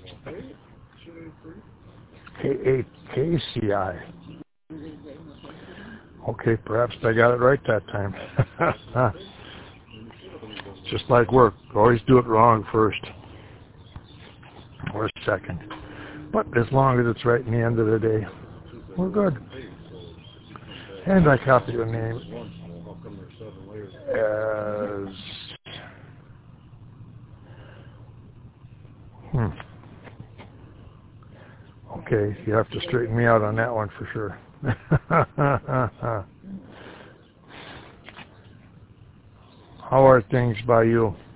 KCI. Okay, perhaps I got it right that time. Just like work. Always do it wrong first. Or second. But as long as it's right in the end of the day, we're good. And I copy the name as... Okay, you have to straighten me out on that one for sure. How are things by you?